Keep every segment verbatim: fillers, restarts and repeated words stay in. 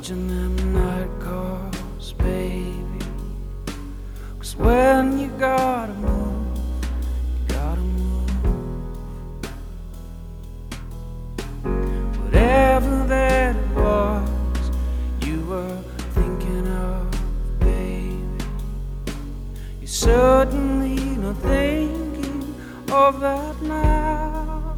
dodging them night calls, baby. 'Cause when you gotta move, you gotta move. Whatever that it was you were thinking of, baby, you're certainly not thinking of that now.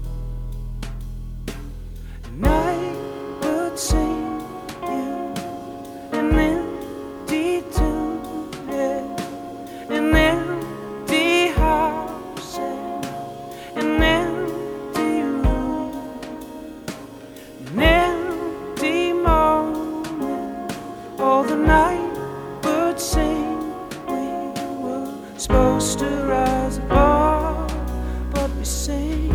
And I would sing you an empty tune, yeah, an empty house, yeah, an empty room, an empty moment. All the night would sing. We were supposed to rise above, but we sink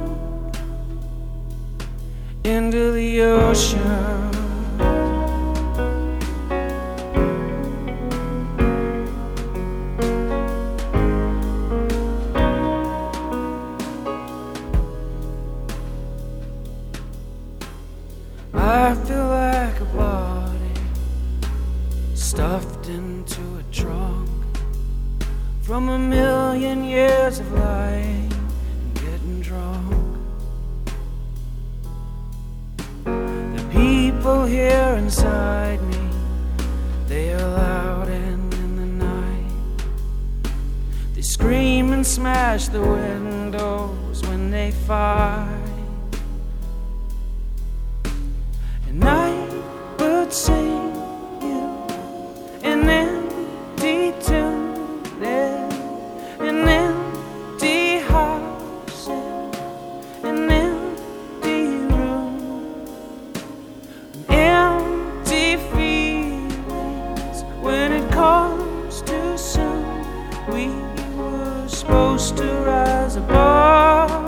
into the ocean. I feel like a body stuffed into a trunk from a million years of lying and getting drunk. The people here inside me, they are loud and in the night they scream and smash the windows when they fight. And I would sing you an empty tune, yeah, an empty house, yeah, an empty room, empty feelings. When it comes too soon, we were supposed to rise above.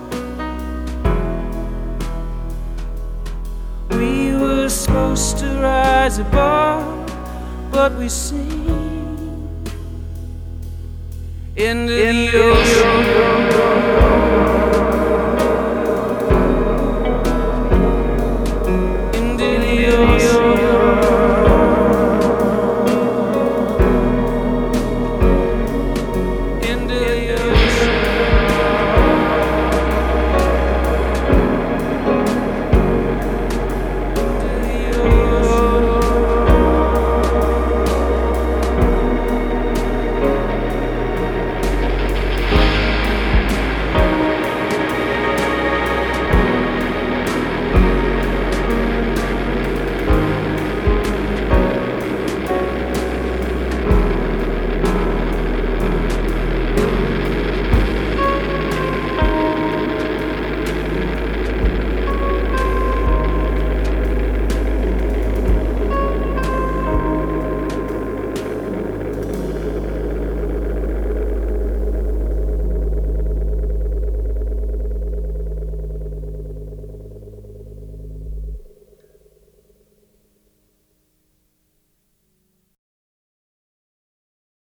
We were supposed to rise above, but we sink into the ocean.